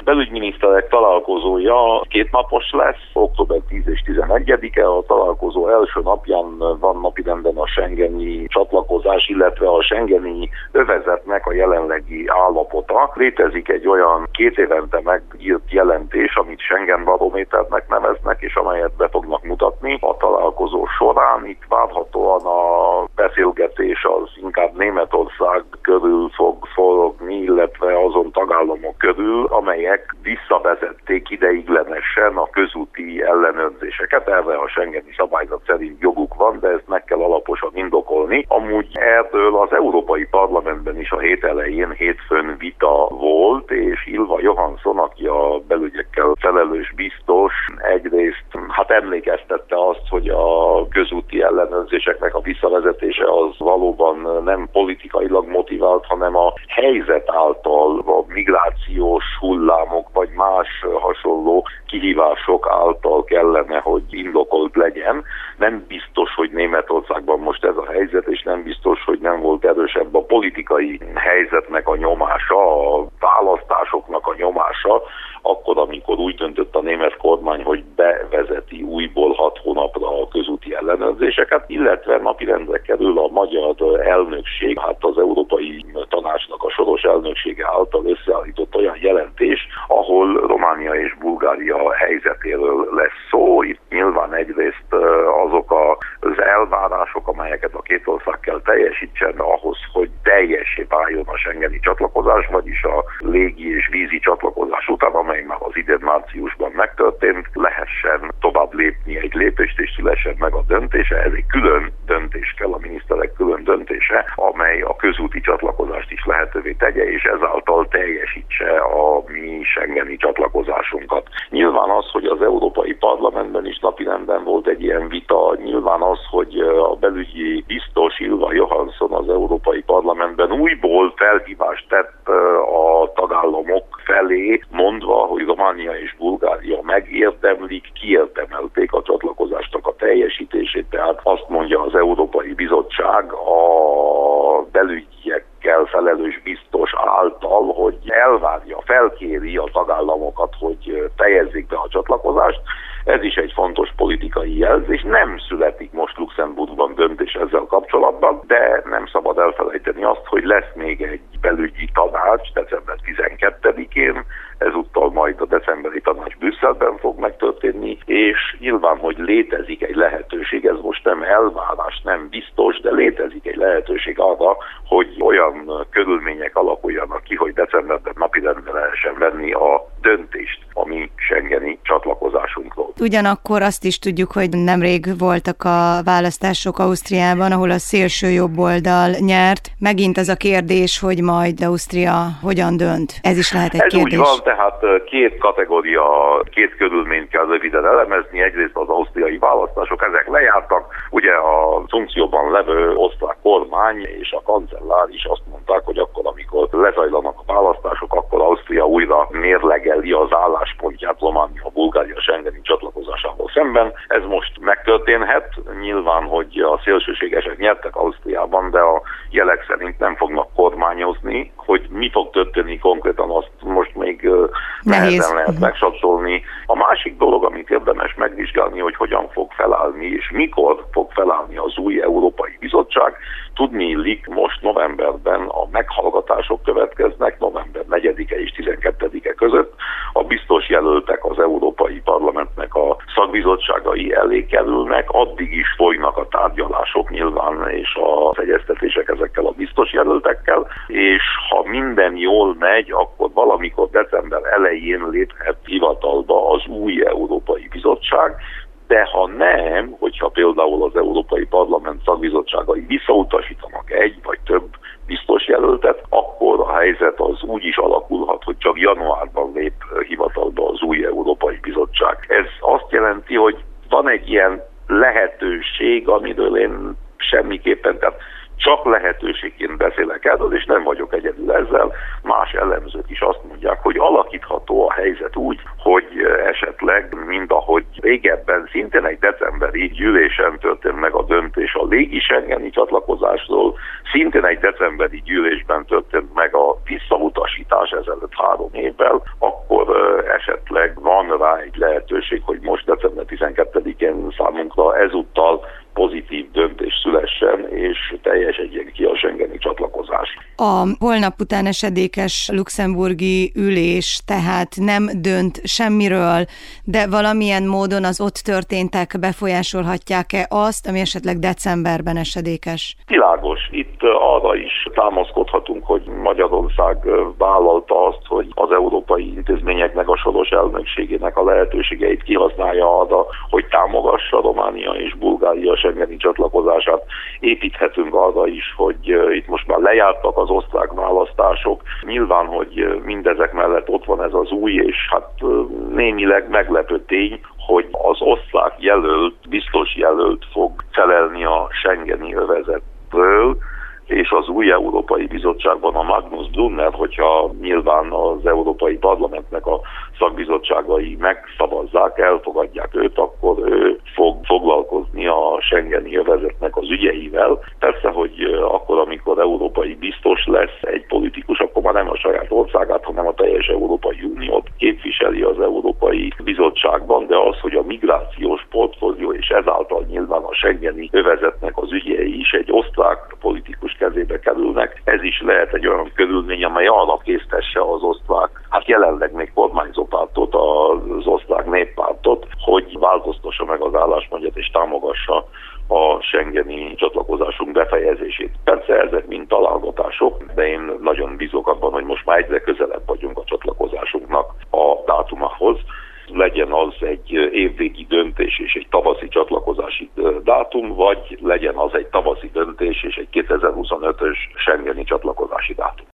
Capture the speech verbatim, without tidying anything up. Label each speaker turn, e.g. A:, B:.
A: belügyminiszterek találkozója kétnapos lesz, október tíz és tizenegyedike. A találkozó első napján van napirenden a schengeni csatlakozás, illetve a schengeni övezetnek a jelenlegi állapota. Létezik egy olyan két évente megírt jelentés, amit Schengen barométernek neveznek, és amelyet be fognak mutatni a találkozó során. Itt várhatóan a beszélgetés az inkább Németország körül fog forogni, illetve azon tagállamok körül, amelyek visszavezették ideiglenesen a közúti ellenőrzéseket. Erre a schengeni szabályzat szerint joguk van, de ezt meg kell alaposan indokolni. Amúgy erről az Európai Parlamentben is a hét elején hétfőn vita volt, és Ylva Johansson, aki a belügyekkel felelős biztos, egyrészt hát emlékeztette azt, hogy a közúti ellenőrzéseknek a visszavezetése az valóban nem politikailag motivált, hanem a helyzet által, a migrációs hullámok vagy más hasonló kihívások által kellene, hogy indokolt legyen. Nem biztos, hogy Németországban most ez a helyzet, és nem biztos, hogy nem volt erősebb a politikai helyzetnek a nyomása, a választásoknak a nyomása, akkor, amikor úgy döntött a német kormány, hogy bevezeti újból hat hónapra a közúti ellenőrzéseket, illetve napirendre kerül a magyar elnökség, hát az Európai Tanácsnak a soros elnöksége által összeállított olyan jelentés, ahol Románia és Bulgária helyzetéről lesz szó. Itt nyilván egyrészt azok az elvárások, amelyeket a két ország kell teljesítsen ahhoz, hogy teljessé váljon a schengeni csatlakozás, vagyis a légi és vízi csatlakozás után, amely már az idén márciusban megtörtént, lehessen tovább lépni egy lépést, és szülessen meg a döntése. Ez egy külön döntés kell, a miniszterek külön döntése, amely a közúti csatlakozást is lehetővé tegye, és ezáltal teljesítse a mi schengeni csatlakozásunkat. Nyilván az, hogy az Európai Parlamentben is napirenden volt egy ilyen vita, nyilván az, hogy a belügyi biztos Ylva Johansson az Európai Parlamentben újból felhívást tett a tagállamok felé, mondva, hogy Románia és Bulgária megérdemlik, kiérdemelték a csatlakozásnak a teljesítését, tehát azt mondja az Európai Bizottság a belügyekkel felelős biztos által, hogy elvárja, felkéri a tagállamokat, hogy fejezzék be a csatlakozást. Ez is egy fontos politikai jelzés. Nem születik most Luxemburgban döntés ezzel kapcsolatban, de nem szabad elfelejteni azt, hogy lesz még egy belügyi tanács december tizenkettedikén, ezúttal majd a decemberi tanács Brüsszelben fog megtörténni, és nyilván, hogy létezik egy lehetőség, ez most nem elvárás, nem biztos, de létezik egy lehetőség arra, hogy olyan körülmények alakuljanak ki, hogy decemberben napirendre lehessen venni a döntést a mi schengeni csatlakozásunkról.
B: Ugyanakkor azt is tudjuk, hogy nemrég voltak a választások Ausztriában, ahol a szélső jobb oldal nyert. Megint az a kérdés, hogy majd Ausztria hogyan dönt. Ez is lehet egy
A: Ez
B: kérdés.
A: Úgy van, tehát két kategória, két körülményt kell röviden elemezni. Egyrészt az ausztriai választások, ezek lejártak. Ugye a funkcióban levő osztrák kormány és a kancellár is azt mondták, hogy akkor, amikor lezajlanak a választások, akkor Ausztria újra mérlegeli az álláspontját Románia, Bulgária schengeni csatlakozásával szemben. Ez most megtörténhet. Nyilván, hogy a szélsőségesek nyertek Ausztriában, de a jelek szerint nem fognak kormányozni. Hogy mi fog történni konkrétan, azt most még nehezen lehet megsatszolni. A másik dolog, amit érdemes megvizsgálni, hogy hogyan fog felállni és mikor fog felállni az új Európai Bizottság. Tudni illik, most novemberben a meghallgatások következnek, november negyedike és tizenkettedike között. A biztos jelöltek az Európai Parlamentnek a szakbizottságai elé kerülnek, addig is folynak a tárgyalások nyilván és az egyeztetések ezekkel a biztos jelöltekkel, és ha minden jól megy, akkor valamikor december elején léphet hivatalba az új Európai Bizottság, de ha nem, hogyha például az Európai Parlament szakbizottságai visszautasítanak egy vagy több biztos jelöltet, akkor a helyzet az úgy is alakulhat, hogy csak januárban lép hivatalba az új Európai Bizottság. Ez azt jelenti, hogy van egy ilyen lehetőség, amiről én semmiképpen, tehát csak lehetőségként beszélek erről, és nem vagyok egyedül ezzel. Más elemzők is azt mondják, hogy alakítható a helyzet úgy, hogy esetleg, mint ahogy régebben szintén egy decemberi gyűlésen történt meg a döntés a légi schengeni csatlakozásról, szintén egy decemberi gyűlésben történt meg a visszautasítás ezelőtt három évvel, akkor van rá egy lehetőség, hogy most december tizenkettedikén számunkra ezúttal pozitív döntés szülessen, és teljes egyen ki a schengeni csatlakozás.
B: A holnap után esedékes luxemburgi ülés tehát nem dönt semmiről, de valamilyen módon az ott történtek befolyásolhatják-e azt, ami esetleg decemberben esedékes?
A: Világos. Itt arra is támaszkodhatunk, hogy Magyarország vállalta azt, hogy az európai intézményeknek, a soros elnökségének a lehetőségeit kihasználja arra, hogy támogassa Románia és Bulgária schengeni csatlakozását. Építhetünk arra is, hogy itt most már lejártak az osztrák választások. Nyilván, hogy mindezek mellett ott van ez az új és hát némileg meglepő tény, hogy az osztrák jelölt, biztos jelölt fog felelni a schengeni övezetről, és az új Európai Bizottságban a Magnus Brunner, hogyha nyilván az Európai Parlamentnek a szakbizottságai megszavazzák, elfogadják őt, akkor ő fog foglalkozni a schengeni övezetnek az ügyeivel. Persze, hogy akkor, amikor európai biztos lesz egy politikus, akkor már nem a saját országát, hanem a teljes Európai Uniót képviseli az Európai Bizottságban, de az, hogy a migrációs portfólió és ezáltal nyilván a schengeni övezetnek az ügyei is egy osztrák politikus kezébe kerülnek, ez is lehet egy olyan körülmény, amely arra késztesse az osztrák, hát jelenleg még kormányzó pártot, az osztrák néppártot, hogy változtassa meg az álláspontját és támogassa a schengeni csatlakozásunk befejezését. Persze ezek mind találgatások, de én nagyon bízok abban, hogy most már egyre közelebb vagyunk a csatlakozásunknak a dátumához. Legyen az egy évvégi döntés és egy tavaszi csatlakozási dátum, vagy legyen az egy tavaszi döntés és egy kétezer-huszonötös schengeni csatlakozási dátum.